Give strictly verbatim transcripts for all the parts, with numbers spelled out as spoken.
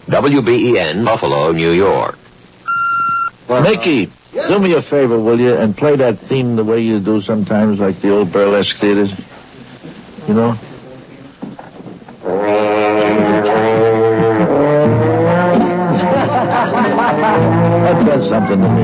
W B E N, Buffalo, New York. Well, Mickey, uh, do me a favor, will you, and play that theme the way you do sometimes, like the old burlesque theaters. You know? That does something to me.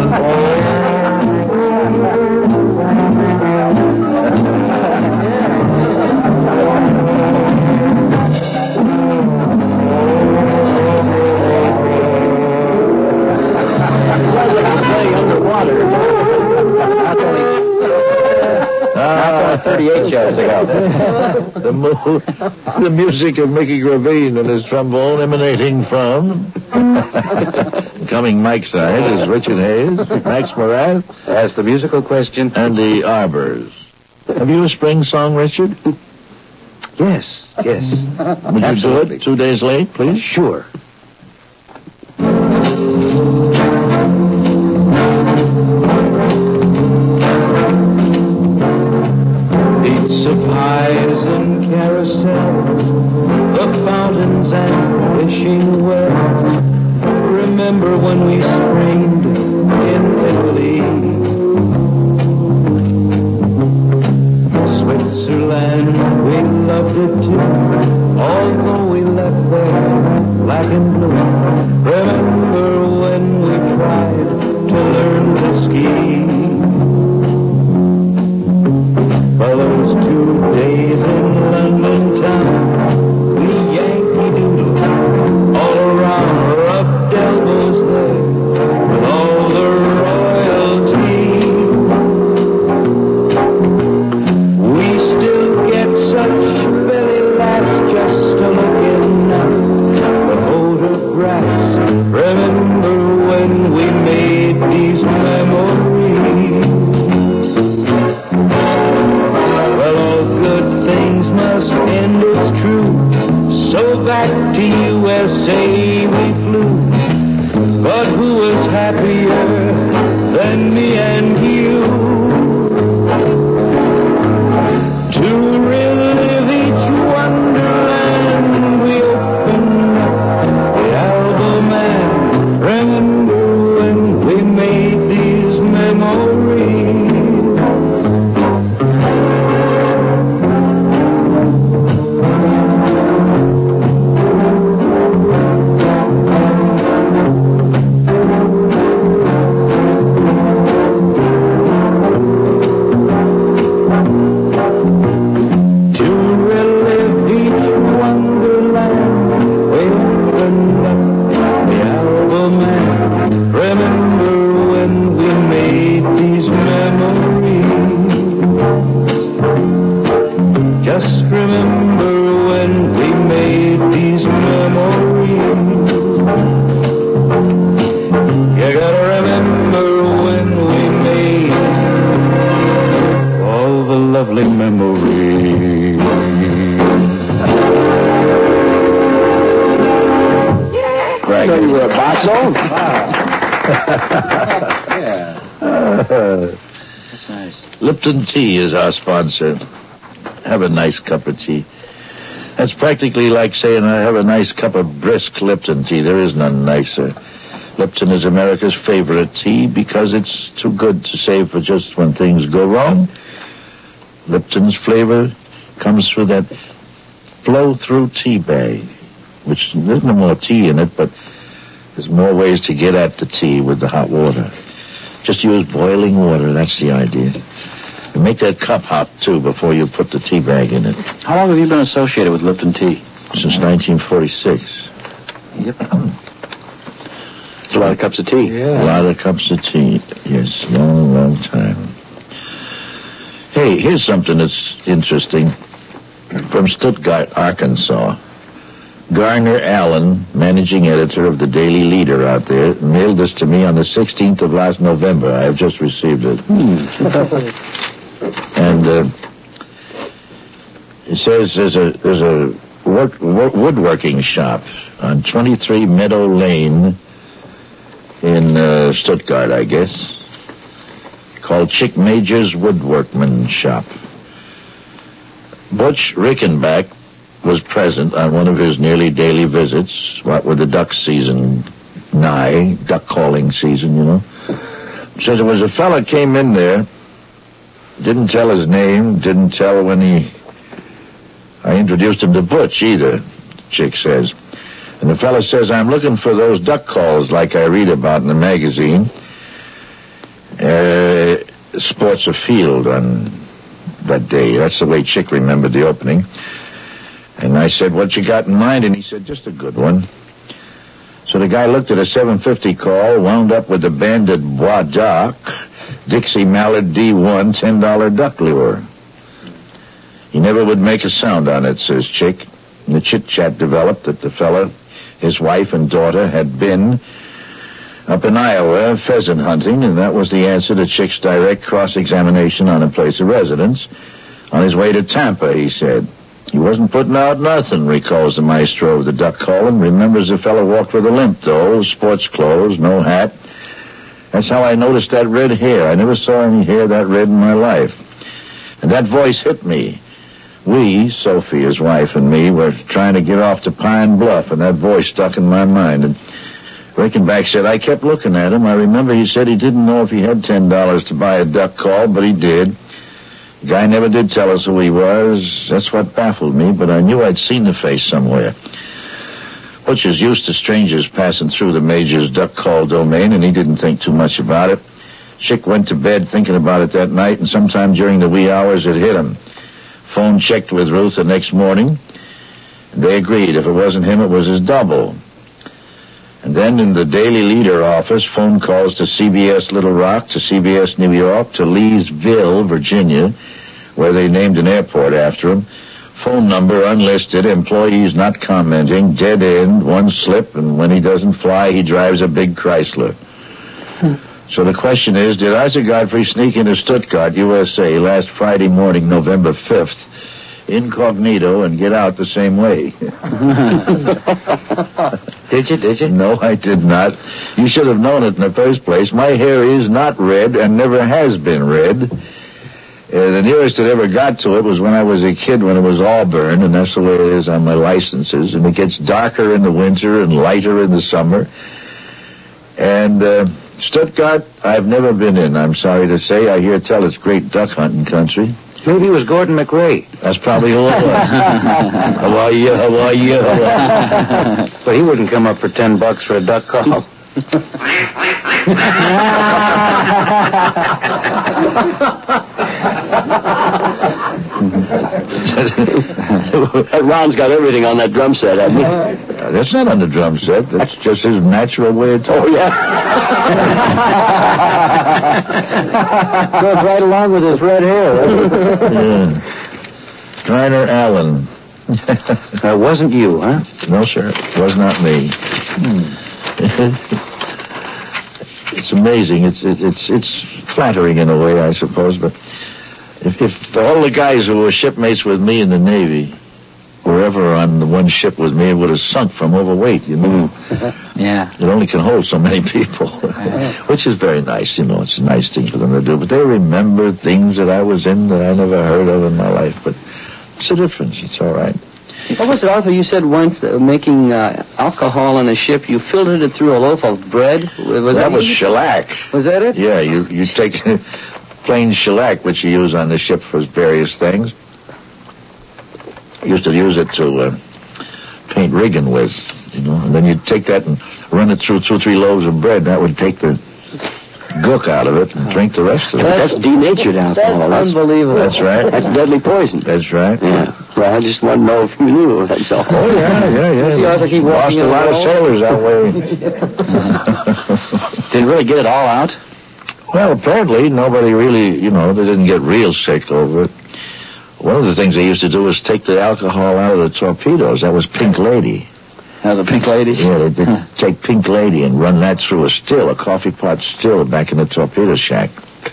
thirty-eight shows ago. the, mo- the music of Mickey Gravine and his trombone emanating from... Coming Mike's side is Richard Hayes, Max Morath. As the musical question. And the Arbors. Have you a spring song, Richard? Yes, yes. Would you do it two days late, please? Sure. Pies and carousels, the fountains and fishing wells. Remember when we springed in Italy? Switzerland, we loved it too, although we left there black and blue. Remember when we tried to learn to ski? For those two days in London town, we Yankee Doodle all around, rubbed elbows there with all the royalty. We still get such belly laughs just to look in the photographs. Remember when we made these memories? And it's true, so back to U S A we flew. But who was happier than me and you? To relive each wonderland, we opened up the album and remember when we made these memories. Lipton Tea is our sponsor. Have a nice cup of tea. That's practically like saying I have a nice cup of brisk Lipton tea. There is none nicer. Lipton is America's favorite tea because it's too good to save for just when things go wrong. Lipton's flavor comes through that flow-through tea bag, which there's no more tea in it, but there's more ways to get at the tea with the hot water. Just use boiling water, that's the idea. And make that cup hot, too, before you put the tea bag in it. How long have you been associated with Lipton Tea? Since nineteen forty-six. Yep. It's a lot of cups of tea. Yeah. A lot of cups of tea. Yes, long, long time. Hey, here's something that's interesting. From Stuttgart, Arkansas. Garner Allen, managing editor of the Daily Leader out there, mailed this to me on the sixteenth of last November. I have just received it. Hmm. And uh, it says there's a there's a work, work, woodworking shop on twenty-three Meadow Lane in uh, Stuttgart, I guess, called Chick Major's Woodworkman Shop. Butch Rickenback was present on one of his nearly daily visits, what with the duck season nigh, duck calling season, you know. Says there was a fella came in there, didn't tell his name, didn't tell when he... I introduced him to Butch either, Chick says. And the fella says, I'm looking for those duck calls like I read about in the magazine. Uh, sports afield on that day. That's the way Chick remembered the opening. And I said, what you got in mind? And he said, just a good one. So the guy looked at a seven fifty call, wound up with the banded Bois d'Arc, Dixie Mallard D one, ten dollar duck lure. He never would make a sound on it, says Chick. And the chit-chat developed that the fella, his wife and daughter, had been up in Iowa pheasant hunting, and that was the answer to Chick's direct cross-examination on a place of residence. On his way to Tampa, he said. He wasn't putting out nothing, recalls the maestro of the duck calling. Remembers the fellow walked with a limp, though, sports clothes, no hat. That's how I noticed that red hair. I never saw any hair that red in my life. And that voice hit me. We, Sophie, his wife, and me, were trying to get off to Pine Bluff, and that voice stuck in my mind. And Rickenback said, I kept looking at him. I remember he said he didn't know if he had ten dollars to buy a duck call, but he did. The guy never did tell us who he was. That's what baffled me, but I knew I'd seen the face somewhere. Butch is used to strangers passing through the Major's duck call domain, and he didn't think too much about it. Chick went to bed thinking about it that night, and sometime during the wee hours it hit him. Phone checked with Ruth the next morning, and they agreed if it wasn't him, it was his double. And then in the Daily Leader office, phone calls to C B S Little Rock, to C B S New York, to Leesville, Virginia, where they named an airport after him. Phone number unlisted, employees not commenting, dead end, one slip, and when he doesn't fly, he drives a big Chrysler. Hmm. So the question is, did Isaac Godfrey sneak into Stuttgart, U S A, last Friday morning, November fifth, incognito, and get out the same way? Did you, did you? No, I did not. You should have known it in the first place. My hair is not red and never has been red. Uh, the nearest it ever got to it was when I was a kid, when it was Auburn, and that's the way it is on my licenses. And it gets darker in the winter and lighter in the summer. And uh, Stuttgart, I've never been in, I'm sorry to say. I hear tell it's great duck hunting country. Maybe it was Gordon McRae. That's probably who it was. How are you? How are you? How are you? But he wouldn't come up for ten bucks for a duck call. Ron's got everything on that drum set, hasn't he? Uh, that's not on the drum set. That's just his natural way of talking. Oh, yeah? Goes right along with his red hair. Yeah. Reiner Allen. That wasn't you, huh? No, sir. It was not me. Hmm. It's amazing. It's it, it's it's flattering in a way, I suppose. But if, if all the guys who were shipmates with me in the Navy were ever on the one ship with me, it would have sunk from overweight, you know. Yeah. It only can hold so many people, which is very nice, you know. It's a nice thing for them to do. But they remember things that I was in that I never heard of in my life. But it's a difference. It's all right. What was it, Arthur? You said once uh, making uh, alcohol on a ship, you filtered it through a loaf of bread? Was that, that was you... shellac. Was that it? Yeah, you, you take plain shellac, which you use on the ship for various things. Used to use it to uh, paint rigging with, you know. And then you'd take that and run it through two or three loaves of bread. That would take the gook out of it and drink the rest of it. That's, that's denatured alcohol. That's unbelievable. That's right. That's deadly poison. That's right. Yeah. Well, I just want to know if you knew, that's all. Oh, yeah, yeah, yeah. See, Arthur, keep lost a lot of sailors that way. Did really get it all out? Well, apparently nobody really, you know, they didn't get real sick over it. One of the things they used to do was take the alcohol out of the torpedoes. That was Pink Lady. That was a Pink Lady? Yeah, they did take Pink Lady and run that through a still, a coffee pot still back in the torpedo shack.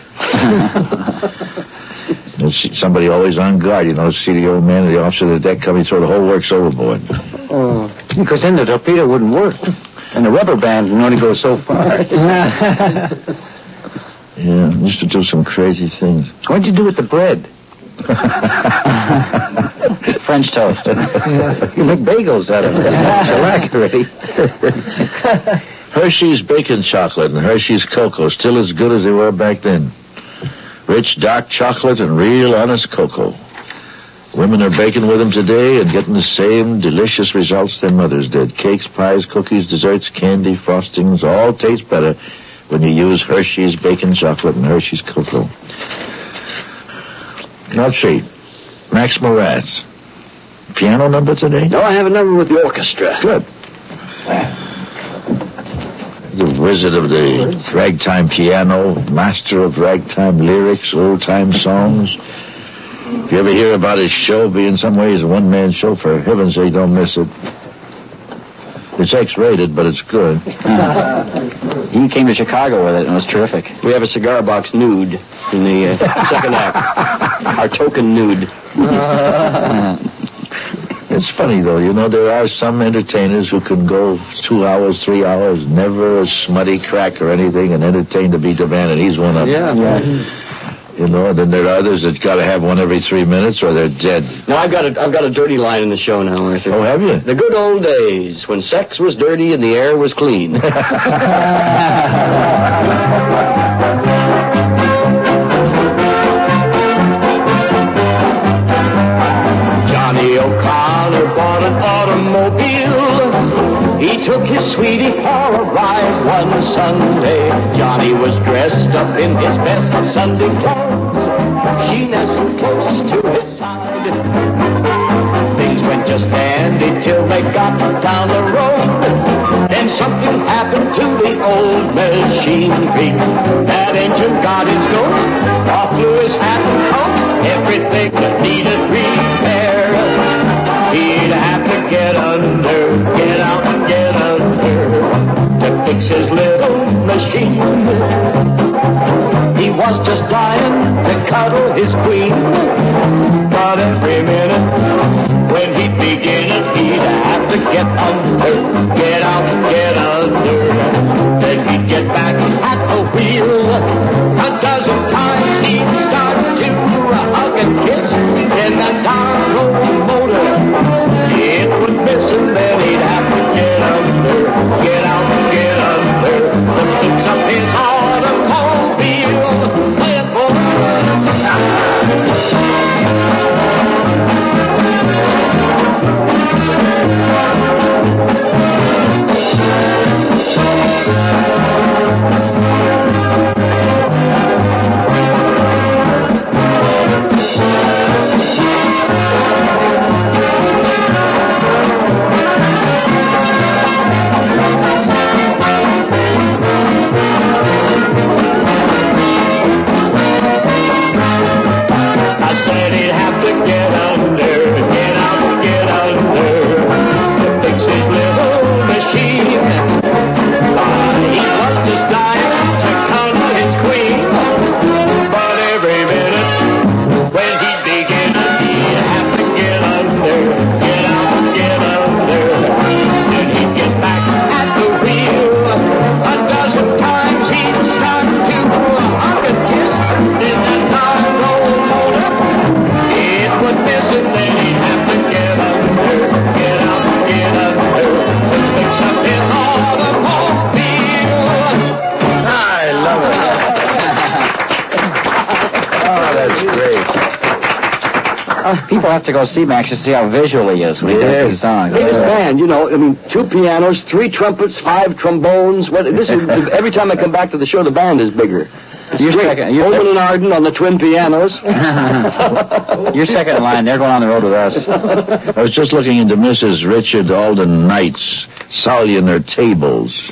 Somebody always on guard, you know, see the old man or the officer of the deck coming, throw the whole works overboard. Oh, because then the torpedo wouldn't work. And the rubber band can only go so far. Yeah, used to do some crazy things. What'd you do with the bread? French toast. You make bagels out of it. Shellac, Hershey's bacon chocolate and Hershey's cocoa still as good as they were back then. Rich, dark chocolate and real honest cocoa. Women are baking with them today and getting the same delicious results their mothers did. Cakes, pies, cookies, desserts, candy, frostings, all taste better when you use Hershey's bacon chocolate and Hershey's cocoa. Let's see. Max Moratz. Piano number today? No, I have a number with the orchestra. Good. The wizard of the ragtime piano, master of ragtime lyrics, old-time songs. If you ever hear about his show, be in some ways a one-man show, for heaven's sake, don't miss it. It's X-rated, but it's good. He came to Chicago with it, and it was terrific. We have a cigar box nude in the uh, second act. Our token nude. It's funny, though. You know, there are some entertainers who can go two hours, three hours, never a smutty crack or anything, and entertain the beat of band, and he's one of them. Yeah, yeah. You know, and then there are others that got to have one every three minutes or they're dead. No, I've got a, I've got a dirty line in the show now, Arthur. Oh, have you? The good old days when sex was dirty and the air was clean. Johnny O'Connor bought an automobile. He took his sweetie for a ride one Sunday. Johnny was dressed up in his best Sunday clothes. She nestled close to his side. Things went just dandy till they got down the road. Then something happened to the old machinery. That engine got his goat, off flew his hat and coat. Everything that needed repair. He'd have to get under, get out and get under to fix his little machine. He was just dying to cuddle his queen, but every minute when he'd begin it, he'd have to get under, get out and get under. Then he'd get back at the wheel. A dozen times he'd start to hug and kiss in that dark old motor. It would miss and then he'd have to get under, get out and get under to fix up his automobile. Play it, boys. People have to go see Max to see how visual he is when he does these songs. Hey, this band, you know, I mean, two pianos, three trumpets, five trombones. What? This is every time I come back to the show, the band is bigger. It's You're great. second- you're Coleman second- and Arden on the twin pianos. You're second in line. They're going on the road with us. I was just looking into Missus Richard Alden Knight's Solunar Tables,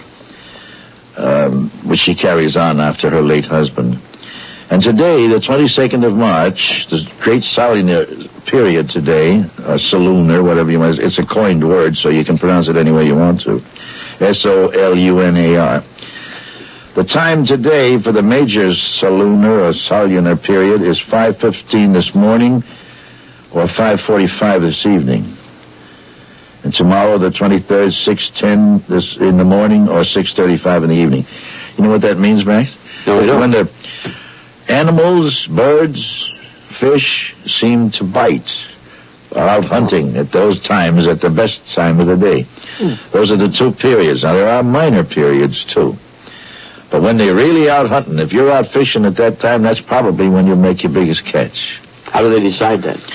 um, which she carries on after her late husband. And today, the twenty-second of March, the great Solunar period today, or Solunar, whatever you want, it's a coined word, so you can pronounce it any way you want to. S O L U N A R. The time today for the major Solunar or Solunar period is five fifteen this morning or five forty-five this evening. And tomorrow, the twenty-third, six ten this in the morning or six thirty-five in the evening. You know what that means, Max? No, I don't. When the animals, birds, fish seem to bite. Are out hunting at those times, at the best time of the day. Mm. Those are the two periods. Now, there are minor periods, too. But when they're really out hunting, if you're out fishing at that time, that's probably when you'll make your biggest catch. How do they decide that?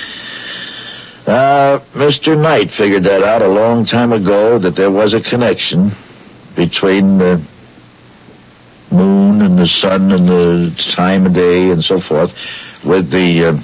Uh, Mister Knight figured that out a long time ago, that there was a connection between the moon and the sun and the time of day and so forth with the uh,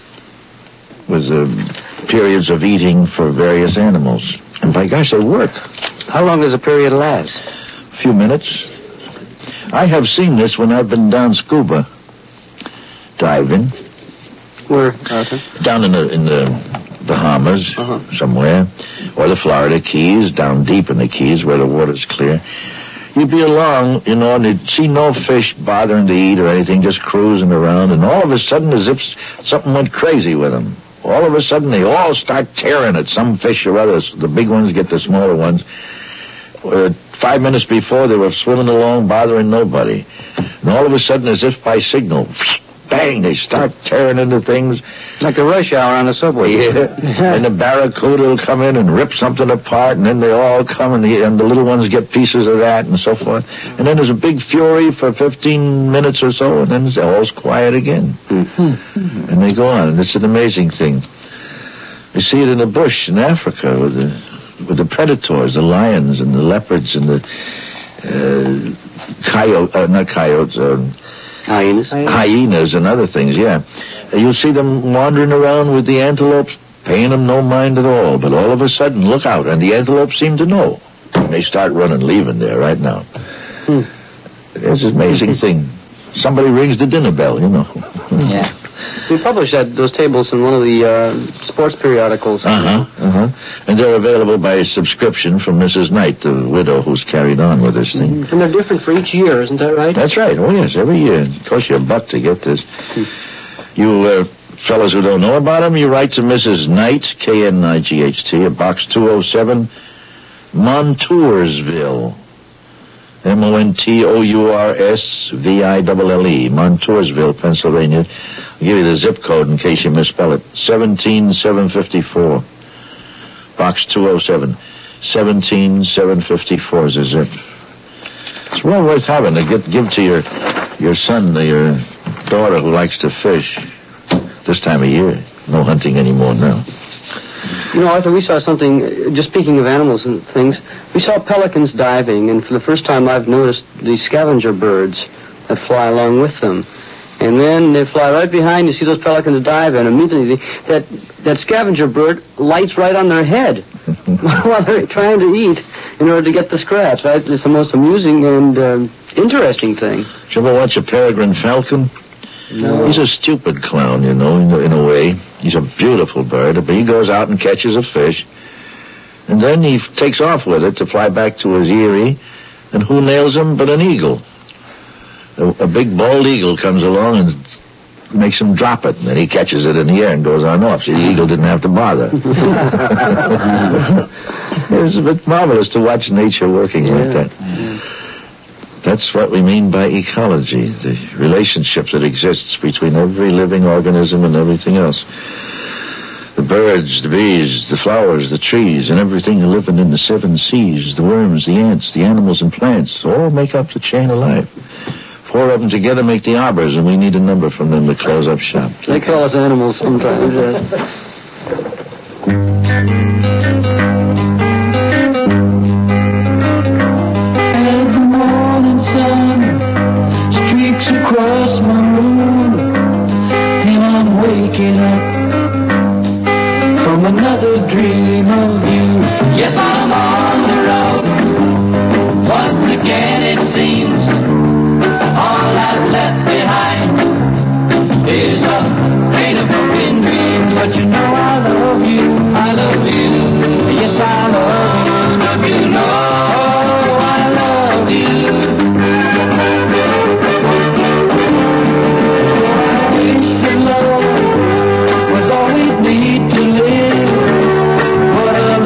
with the periods of eating for various animals. And by gosh, they work. How long does a period last? A few minutes. I have seen this when I've been down scuba diving. Where, Arthur? Down in the in the Bahamas, uh-huh. somewhere, or the Florida Keys, down deep in the Keys where the water's clear. You'd be along, you know, and you'd see no fish bothering to eat or anything, just cruising around, and all of a sudden, as if something went crazy with them. All of a sudden, they all start tearing at some fish or others. The big ones get the smaller ones. Uh, five minutes before, they were swimming along, bothering nobody. And all of a sudden, as if by signal, bang, they start tearing into things. Like a rush hour on the subway. Yeah. And the barracuda will come in and rip something apart, and then they all come, and the, and the little ones get pieces of that, and so forth. And then there's a big fury for fifteen minutes or so, and then it's all's quiet again. Mm-hmm. And they go on. It's an amazing thing. You see it in the bush in Africa with the, with the predators, the lions and the leopards and the uh, coyote, uh, not coyotes, uh, Hyenas? Hyenas and other things, yeah. You'll see them wandering around with the antelopes, paying them no mind at all. But all of a sudden, look out, and the antelopes seem to know. And they start running, leaving there right now. Hmm. It's an amazing thing. Somebody rings the dinner bell, you know. Yeah. We published that those tables in one of the uh, sports periodicals. Uh-huh, uh-huh. And they're available by subscription from Missus Knight, the widow who's carried on with this thing. Mm-hmm. And they're different for each year, isn't that right? That's right. Oh, yes, every year. It costs you a buck to get this. Hmm. You uh, fellas who don't know about them, you write to Missus Knight, K N I G H T, at Box two oh seven, Montoursville. M O N T O U R S V I L L E, Montoursville, Pennsylvania. I'll give you the zip code in case you misspell it. seventeen seven fifty-four. Box two oh seven. seventeen seven fifty-four is the zip. It's well worth having to get, give to your your son or your daughter who likes to fish this time of year. No hunting anymore now. You know, Arthur, we saw something, just speaking of animals and things, we saw pelicans diving, and for the first time I've noticed the scavenger birds that fly along with them. And then they fly right behind, you see those pelicans dive, and immediately that, that scavenger bird lights right on their head while they're trying to eat in order to get the scraps. Right? It's the most amusing and uh, interesting thing. Did you ever watch a peregrine falcon? No. He's a stupid clown, you know, in a, in a way. He's a beautiful bird, but he goes out and catches a fish, and then he f- takes off with it to fly back to his eyrie, and who nails him but an eagle? A, a big bald eagle comes along and makes him drop it, and then he catches it in the air and goes on off, so the eagle didn't have to bother. It's a bit marvelous to watch nature working yeah. like that. Yeah. That's what we mean by ecology, the relationship that exists between every living organism and everything else. The birds, the bees, the flowers, the trees, and everything living in the seven seas, the worms, the ants, the animals and plants, all make up the chain of life. Four of them together make the arbors, and we need a number from them to close up shop. They call us animals sometimes, yes. Across my room, and I'm waking up from another dream of you. Yes, I'm on the road. Once again it seems all I've left behind is a rain of broken dreams. But you know I love you, I love you. Yes, I love you, love you, know I love you. Was all we need to live. What a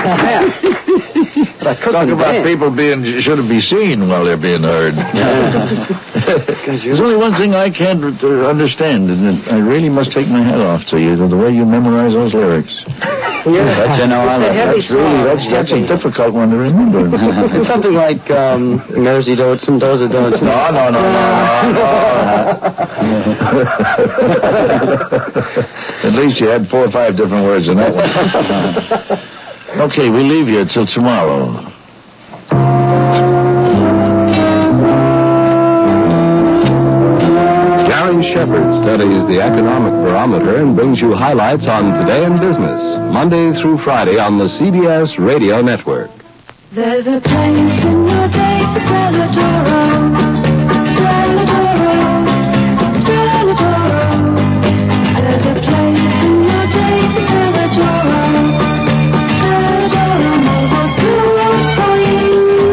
But I cooked Talk them about then. people being shouldn't be seen while they're being heard. There's only one thing I can't uh, understand, and I really must take my hat off to you, the way you memorize those lyrics. Yeah, But, you know, I it's a like- heavy That's really song. that's that's a Heavy. difficult one to remember. It's something like um, Mersey Dotes and Does a Dotes. No, no, no, no, no. At least you had four or five different words in that one. Okay, we leave you till tomorrow. Gary Shepard studies the economic barometer and brings you highlights on Today in Business, Monday through Friday on the C B S Radio Network. There's a place in your day for Stella Stella Stella There's a place in your day for Stella Stella knows what's good for you.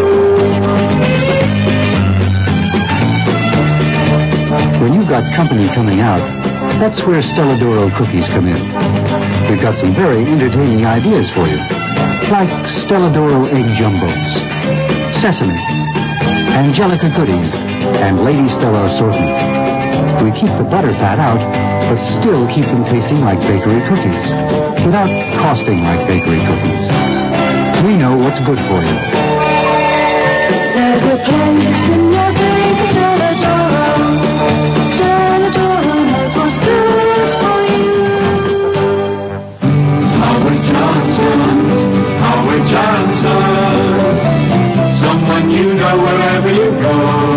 When you've got company coming out, that's where Stella Doro cookies come in. We've got some very entertaining ideas for you. Like Stella Doro egg jumbos, sesame, Angelica goodies, and Lady Stella assortment. We keep the butter fat out, but still keep them tasting like bakery cookies, without costing like bakery cookies. We know what's good for you. There's a place in your day for Stella Doro. Stella Doro knows what's good for you. Howard Johnson's, Howard Johnson's. Someone you know wherever you go.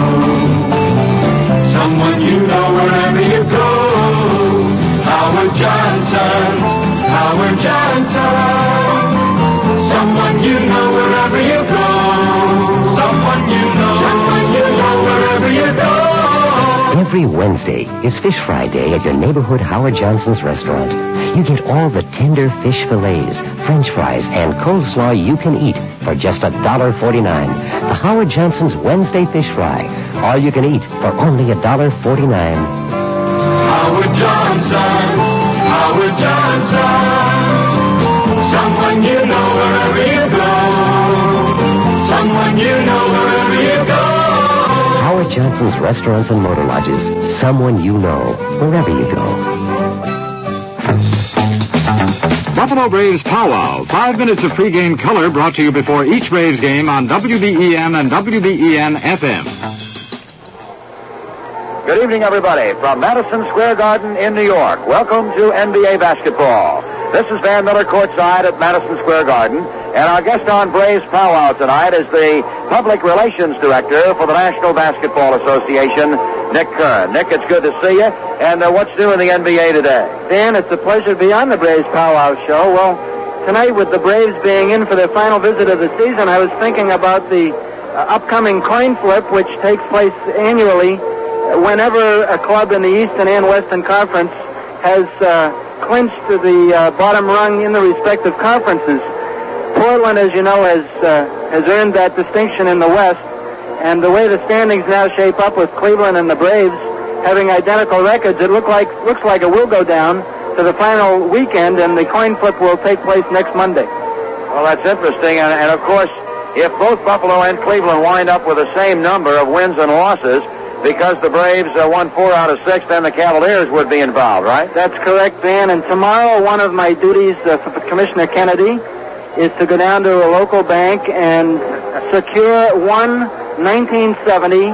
Someone you know wherever you go. Howard Johnson's, Howard Johnson's. Someone you know wherever you go. Someone you know, someone you know wherever you go. Every Wednesday is Fish Fry Day at your neighborhood Howard Johnson's restaurant. You get all the tender fish fillets, French fries, and coleslaw you can eat for just one dollar forty-nine. The Howard Johnson's Wednesday Fish Fry. All you can eat for only one dollar forty-nine. Howard Johnson's, Howard Johnson's. Someone you know wherever you go. Someone you know wherever you go. Howard Johnson's Restaurants and Motor Lodges. Someone you know wherever you go. Buffalo Braves Powwow. Five minutes of pregame color brought to you before each Braves game on W B E M and W B E N F M. Good evening, everybody, from Madison Square Garden in New York. Welcome to N B A basketball. This is Van Miller courtside at Madison Square Garden, and our guest on Braves Powwow tonight is the Public Relations Director for the National Basketball Association, Nick Curran. Nick, it's good to see you, and uh, what's new in the N B A today? Dan, it's a pleasure to be on the Braves Powwow Show. Well, tonight with the Braves being in for their final visit of the season, I was thinking about the uh, upcoming coin flip, which takes place annually whenever a club in the Eastern and Western Conference has uh, clinched the uh, bottom rung in the respective conferences. Portland, as you know, has uh, has earned that distinction in the West, and the way the standings now shape up with Cleveland and the Braves having identical records, it look like looks like it will go down to the final weekend, and the coin flip will take place next Monday. Well, that's interesting, and, and of course, if both Buffalo and Cleveland wind up with the same number of wins and losses, because the Braves uh, won four out of six, then the Cavaliers would be involved, right? That's correct, Van. And tomorrow, one of my duties uh, for Commissioner Kennedy is to go down to a local bank and secure one nineteen seventy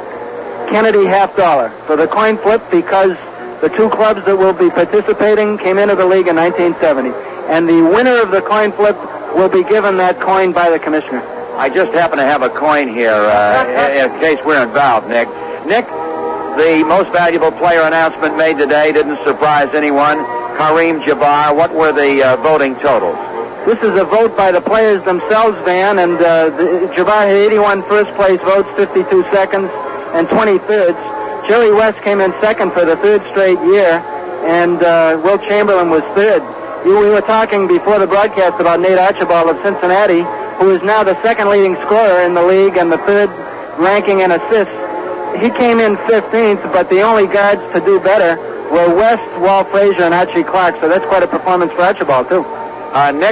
Kennedy half dollar for the coin flip, because the two clubs that will be participating came into the league in nineteen seventy. And the winner of the coin flip will be given that coin by the commissioner. I just happen to have a coin here uh, in, in case we're involved, Nick. Nick, the most valuable player announcement made today didn't surprise anyone. Kareem Jabbar. What were the uh, voting totals? This is a vote by the players themselves, Van, and uh, the, Jabbar had eighty-one first-place votes, fifty-two seconds, and twenty thirds. Jerry West came in second for the third straight year, and uh, Wilt Chamberlain was third. You, we were talking before the broadcast about Nate Archibald of Cincinnati, who is now the second leading scorer in the league and the third ranking in assists. He came in fifteenth, but the only guards to do better were West, Walt Frazier, and Archie Clark, so that's quite a performance for Archibald, too. Uh, Nick,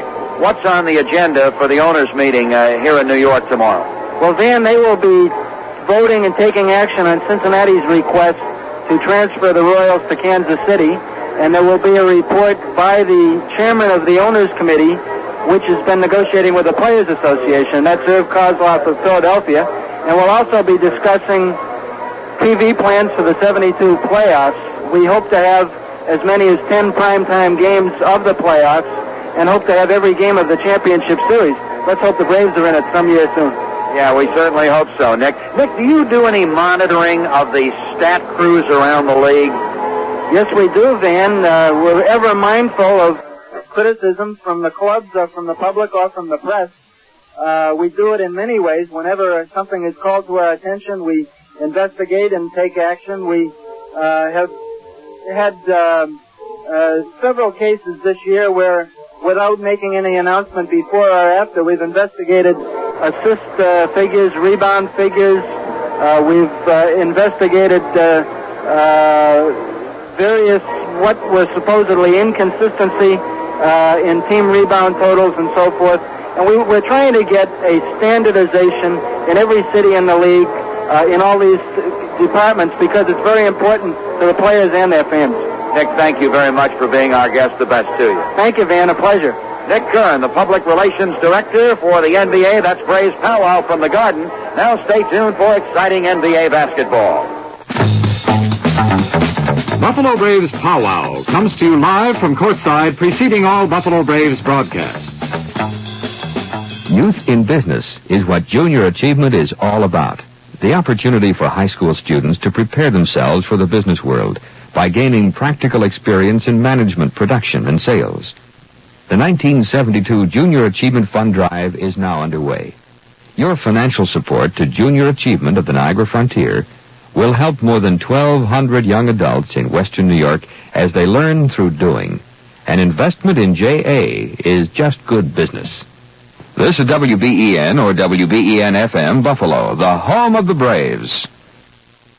what's on the agenda for the owners' meeting uh, here in New York tomorrow? Well, Van, they will be voting and taking action on Cincinnati's request to transfer the Royals to Kansas City, and there will be a report by the chairman of the owners' committee, which has been negotiating with the Players Association. That's Irv Kozloff of Philadelphia, and we'll also be discussing T V plans for the seventy-two playoffs. We hope to have as many as ten primetime games of the playoffs and hope to have every game of the championship series. Let's hope the Braves are in it some year soon. Yeah, we certainly hope so, Nick. Nick, do you do any monitoring of the stat crews around the league? Yes, we do, Van. Uh, we're ever mindful of criticism from the clubs or from the public or from the press. Uh, we do it in many ways. Whenever something is called to our attention, we investigate and take action. We uh, have had uh, uh, several cases this year where, without making any announcement before or after, we've investigated assist uh, figures, rebound figures. Uh, we've uh, investigated uh, uh, various what was supposedly inconsistency uh, in team rebound totals and so forth. And we, we're trying to get a standardization in every city in the league, uh, in all these departments, because it's very important to the players and their fans. Nick, thank you very much for being our guest. The best to you. Thank you, Van. A pleasure. Nick Kern, the Public Relations Director for the N B A. That's Braves Powwow from the Garden. Now stay tuned for exciting N B A basketball. Buffalo Braves Powwow comes to you live from courtside, preceding all Buffalo Braves broadcasts. Youth in business is what junior achievement is all about. The opportunity for high school students to prepare themselves for the business world by gaining practical experience in management, production, and sales. The nineteen seventy-two Junior Achievement Fund Drive is now underway. Your financial support to junior achievement of the Niagara Frontier will help more than twelve hundred young adults in Western New York as they learn through doing. An investment in J A is just good business. This is W B E N or W B E N F M Buffalo, the home of the Braves.